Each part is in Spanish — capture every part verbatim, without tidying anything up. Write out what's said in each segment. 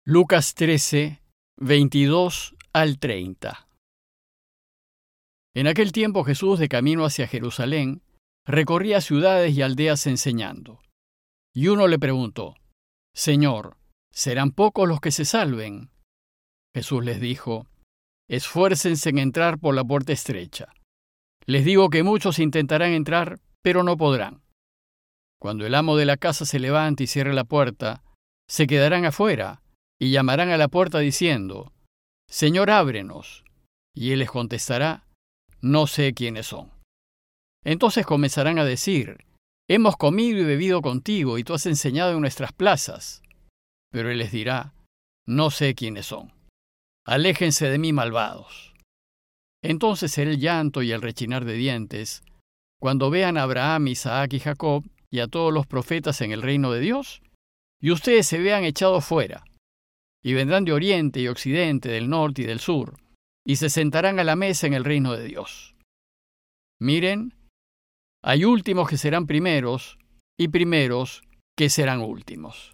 Lucas trece, veintidós al treinta. En aquel tiempo Jesús, de camino hacia Jerusalén, recorría ciudades y aldeas enseñando. Y uno le preguntó: Señor, ¿serán pocos los que se salven? Jesús les dijo: Esfuércense en entrar por la puerta estrecha. Les digo que muchos intentarán entrar, pero no podrán. Cuando el amo de la casa se levante y cierre la puerta, se quedarán afuera y llamarán a la puerta diciendo: Señor, ábrenos. Y él les contestará: No sé quiénes son. Entonces comenzarán a decir: Hemos comido y bebido contigo, y tú has enseñado en nuestras plazas. Pero él les dirá: No sé quiénes son. Aléjense de mí, malvados. Entonces será el llanto y el rechinar de dientes cuando vean a Abraham, Isaac y Jacob y a todos los profetas en el reino de Dios, y ustedes se vean echados fuera. Y vendrán de oriente y occidente, del norte y del sur, y se sentarán a la mesa en el reino de Dios. Miren, hay últimos que serán primeros, y primeros que serán últimos.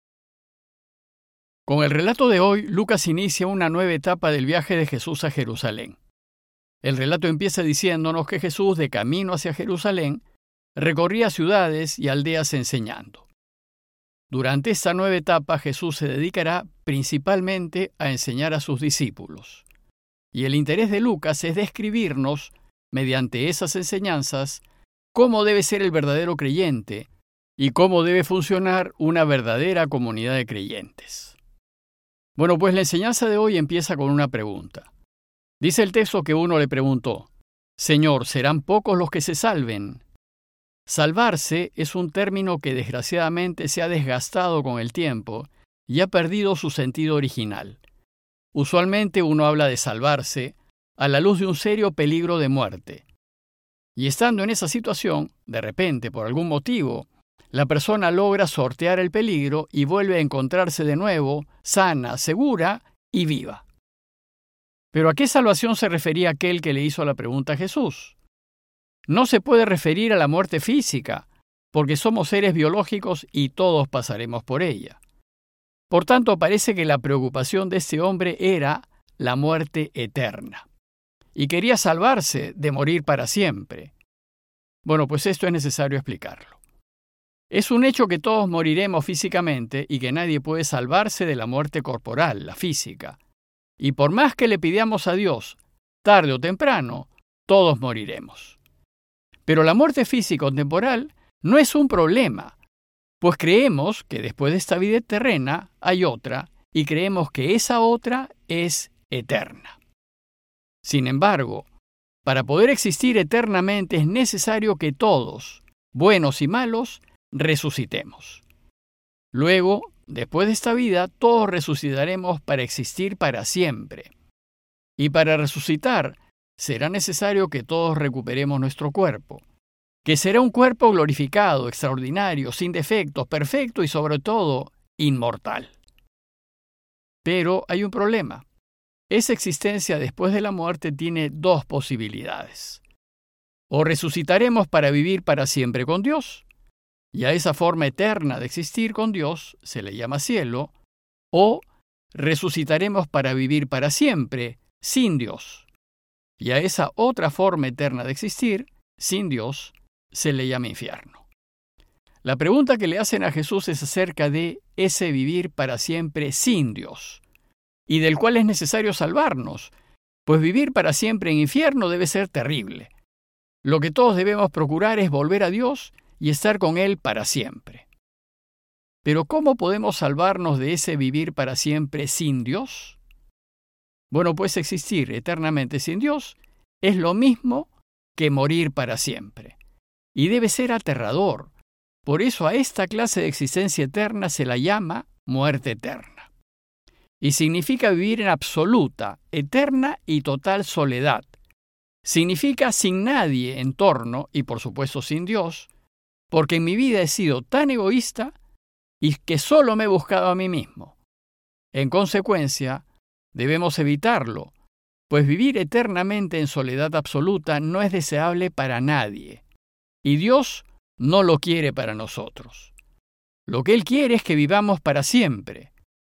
Con el relato de hoy, Lucas inicia una nueva etapa del viaje de Jesús a Jerusalén. El relato empieza diciéndonos que Jesús, de camino hacia Jerusalén, recorría ciudades y aldeas enseñando. Durante esta nueva etapa, Jesús se dedicará principalmente a enseñar a sus discípulos. Y el interés de Lucas es describirnos, mediante esas enseñanzas, cómo debe ser el verdadero creyente y cómo debe funcionar una verdadera comunidad de creyentes. Bueno, pues la enseñanza de hoy empieza con una pregunta. Dice el texto que uno le preguntó: Señor, ¿serán pocos los que se salven? Salvarse es un término que desgraciadamente se ha desgastado con el tiempo y ha perdido su sentido original. Usualmente uno habla de salvarse a la luz de un serio peligro de muerte. Y estando en esa situación, de repente, por algún motivo, la persona logra sortear el peligro y vuelve a encontrarse de nuevo, sana, segura y viva. ¿Pero a qué salvación se refería aquel que le hizo la pregunta a Jesús? No se puede referir a la muerte física, porque somos seres biológicos y todos pasaremos por ella. Por tanto, parece que la preocupación de este hombre era la muerte eterna. Y quería salvarse de morir para siempre. Bueno, pues esto es necesario explicarlo. Es un hecho que todos moriremos físicamente y que nadie puede salvarse de la muerte corporal, la física. Y por más que le pidamos a Dios, tarde o temprano, todos moriremos. Pero la muerte física o temporal no es un problema, pues creemos que después de esta vida terrena hay otra, y creemos que esa otra es eterna. Sin embargo, para poder existir eternamente es necesario que todos, buenos y malos, resucitemos. Luego, después de esta vida, todos resucitaremos para existir para siempre. Y para resucitar, será necesario que todos recuperemos nuestro cuerpo, que será un cuerpo glorificado, extraordinario, sin defectos, perfecto y sobre todo, inmortal. Pero hay un problema. Esa existencia después de la muerte tiene dos posibilidades. O resucitaremos para vivir para siempre con Dios, y a esa forma eterna de existir con Dios se le llama cielo, o resucitaremos para vivir para siempre sin Dios. Y a esa otra forma eterna de existir, sin Dios, se le llama infierno. La pregunta que le hacen a Jesús es acerca de ese vivir para siempre sin Dios, y del cual es necesario salvarnos, pues vivir para siempre en infierno debe ser terrible. Lo que todos debemos procurar es volver a Dios y estar con Él para siempre. Pero ¿cómo podemos salvarnos de ese vivir para siempre sin Dios? Bueno, pues existir eternamente sin Dios es lo mismo que morir para siempre. Y debe ser aterrador. Por eso a esta clase de existencia eterna se la llama muerte eterna. Y significa vivir en absoluta, eterna y total soledad. Significa sin nadie en torno y por supuesto sin Dios, porque en mi vida he sido tan egoísta y que solo me he buscado a mí mismo. En consecuencia, debemos evitarlo, pues vivir eternamente en soledad absoluta no es deseable para nadie, y Dios no lo quiere para nosotros. Lo que Él quiere es que vivamos para siempre.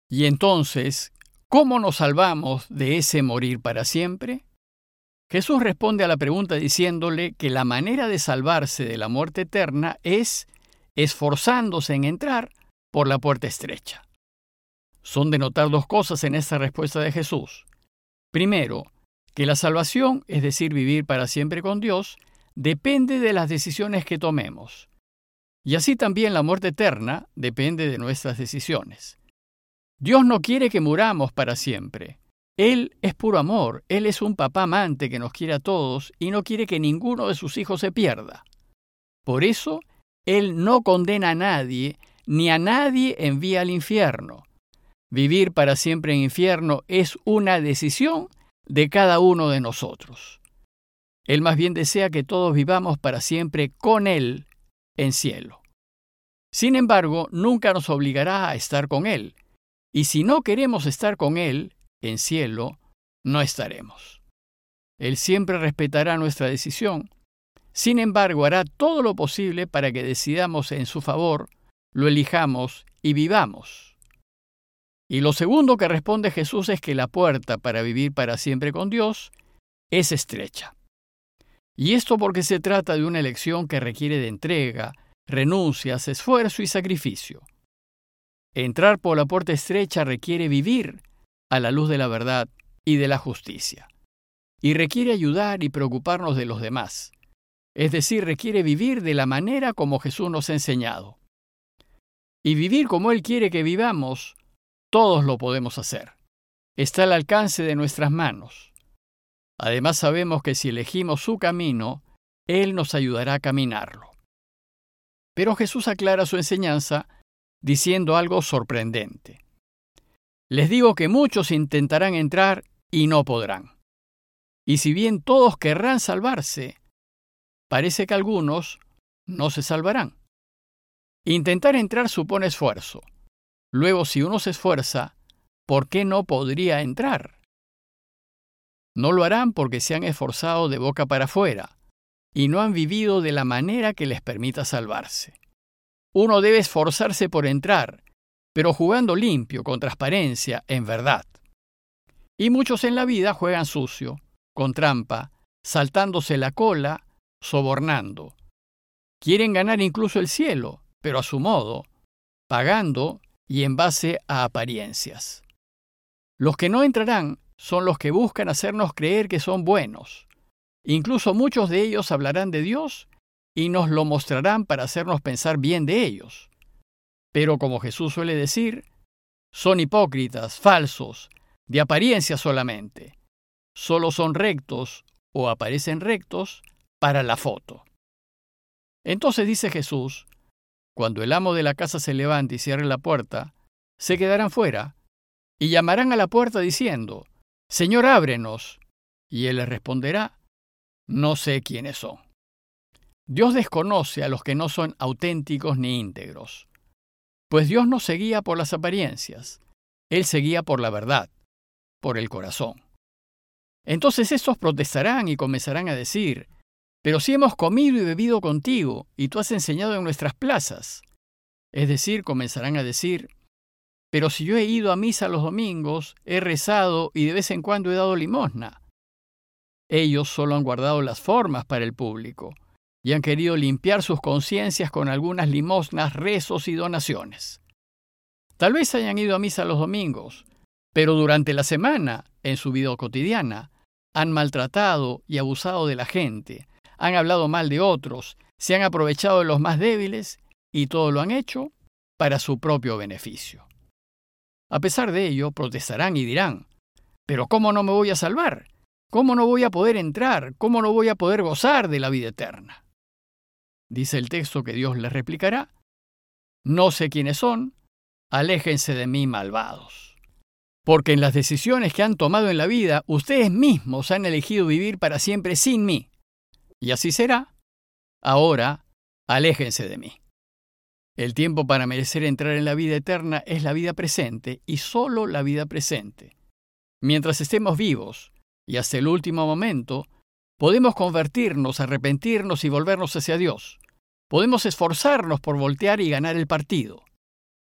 Y entonces, ¿cómo nos salvamos de ese morir para siempre? Jesús responde a la pregunta diciéndole que la manera de salvarse de la muerte eterna es esforzándose en entrar por la puerta estrecha. Son de notar dos cosas en esta respuesta de Jesús. Primero, que la salvación, es decir, vivir para siempre con Dios, depende de las decisiones que tomemos. Y así también la muerte eterna depende de nuestras decisiones. Dios no quiere que muramos para siempre. Él es puro amor, Él es un papá amante que nos quiere a todos y no quiere que ninguno de sus hijos se pierda. Por eso, Él no condena a nadie, ni a nadie envía al infierno. Vivir para siempre en infierno es una decisión de cada uno de nosotros. Él más bien desea que todos vivamos para siempre con Él en cielo. Sin embargo, nunca nos obligará a estar con Él. Y si no queremos estar con Él en cielo, no estaremos. Él siempre respetará nuestra decisión. Sin embargo, hará todo lo posible para que decidamos en su favor, lo elijamos y vivamos. Y lo segundo que responde Jesús es que la puerta para vivir para siempre con Dios es estrecha. Y esto porque se trata de una elección que requiere de entrega, renuncias, esfuerzo y sacrificio. Entrar por la puerta estrecha requiere vivir a la luz de la verdad y de la justicia. Y requiere ayudar y preocuparnos de los demás. Es decir, requiere vivir de la manera como Jesús nos ha enseñado. Y vivir como Él quiere que vivamos, todos lo podemos hacer. Está al alcance de nuestras manos. Además sabemos que si elegimos su camino, Él nos ayudará a caminarlo. Pero Jesús aclara su enseñanza diciendo algo sorprendente. Les digo que muchos intentarán entrar y no podrán. Y si bien todos querrán salvarse, parece que algunos no se salvarán. Intentar entrar supone esfuerzo. Luego, si uno se esfuerza, ¿por qué no podría entrar? No lo harán porque se han esforzado de boca para afuera y no han vivido de la manera que les permita salvarse. Uno debe esforzarse por entrar, pero jugando limpio, con transparencia, en verdad. Y muchos en la vida juegan sucio, con trampa, saltándose la cola, sobornando. Quieren ganar incluso el cielo, pero a su modo, pagando y en base a apariencias. Los que no entrarán son los que buscan hacernos creer que son buenos. Incluso muchos de ellos hablarán de Dios y nos lo mostrarán para hacernos pensar bien de ellos. Pero como Jesús suele decir, son hipócritas, falsos, de apariencia solamente. Solo son rectos o aparecen rectos para la foto. Entonces dice Jesús, cuando el amo de la casa se levante y cierre la puerta, se quedarán fuera y llamarán a la puerta diciendo, Señor, ábrenos. Y él les responderá, no sé quiénes son. Dios desconoce a los que no son auténticos ni íntegros. Pues Dios no se guía por las apariencias, Él se guía por la verdad, por el corazón. Entonces estos protestarán y comenzarán a decir, pero si hemos comido y bebido contigo, y tú has enseñado en nuestras plazas. Es decir, comenzarán a decir, pero si yo he ido a misa los domingos, he rezado y de vez en cuando he dado limosna. Ellos solo han guardado las formas para el público y han querido limpiar sus conciencias con algunas limosnas, rezos y donaciones. Tal vez hayan ido a misa los domingos, pero durante la semana, en su vida cotidiana, han maltratado y abusado de la gente, han hablado mal de otros, se han aprovechado de los más débiles y todo lo han hecho para su propio beneficio. A pesar de ello, protestarán y dirán, ¿pero cómo no me voy a salvar? ¿Cómo no voy a poder entrar? ¿Cómo no voy a poder gozar de la vida eterna? Dice el texto que Dios les replicará, no sé quiénes son, aléjense de mí, malvados. Porque en las decisiones que han tomado en la vida, ustedes mismos han elegido vivir para siempre sin mí. Y así será. Ahora, aléjense de mí. El tiempo para merecer entrar en la vida eterna es la vida presente y solo la vida presente. Mientras estemos vivos y hasta el último momento, podemos convertirnos, arrepentirnos y volvernos hacia Dios. Podemos esforzarnos por voltear y ganar el partido.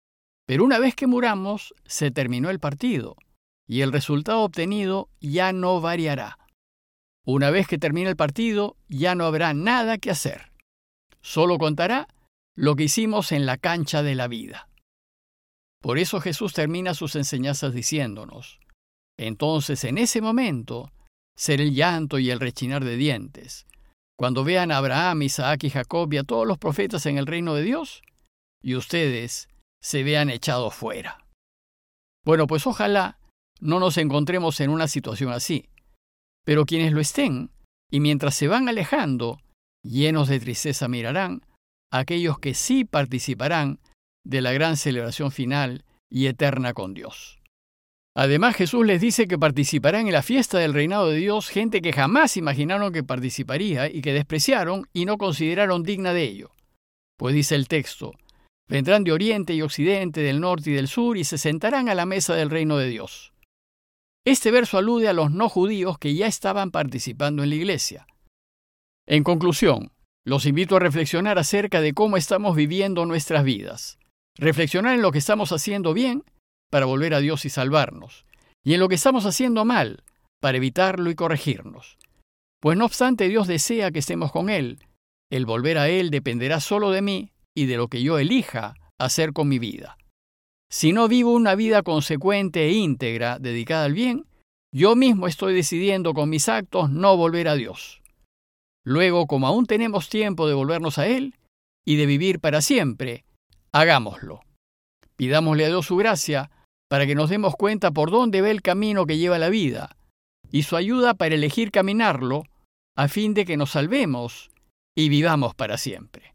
Pero una vez que muramos, se terminó el partido, y el resultado obtenido ya no variará. Una vez que termine el partido, ya no habrá nada que hacer. Solo contará lo que hicimos en la cancha de la vida. Por eso Jesús termina sus enseñanzas diciéndonos: entonces en ese momento será el llanto y el rechinar de dientes, cuando vean a Abraham, Isaac y Jacob y a todos los profetas en el reino de Dios, y ustedes se vean echados fuera. Bueno, pues ojalá no nos encontremos en una situación así, pero quienes lo estén, y mientras se van alejando, llenos de tristeza mirarán a aquellos que sí participarán de la gran celebración final y eterna con Dios. Además, Jesús les dice que participarán en la fiesta del reinado de Dios gente que jamás imaginaron que participaría y que despreciaron y no consideraron digna de ello. Pues dice el texto: vendrán de oriente y occidente, del norte y del sur, y se sentarán a la mesa del reino de Dios. Este verso alude a los no judíos que ya estaban participando en la iglesia. En conclusión, los invito a reflexionar acerca de cómo estamos viviendo nuestras vidas. Reflexionar en lo que estamos haciendo bien para volver a Dios y salvarnos, y en lo que estamos haciendo mal para evitarlo y corregirnos. Pues no obstante Dios desea que estemos con Él, el volver a Él dependerá solo de mí y de lo que yo elija hacer con mi vida. Si no vivo una vida consecuente e íntegra dedicada al bien, yo mismo estoy decidiendo con mis actos no volver a Dios. Luego, como aún tenemos tiempo de volvernos a Él y de vivir para siempre, hagámoslo. Pidámosle a Dios su gracia para que nos demos cuenta por dónde va el camino que lleva la vida y su ayuda para elegir caminarlo a fin de que nos salvemos y vivamos para siempre.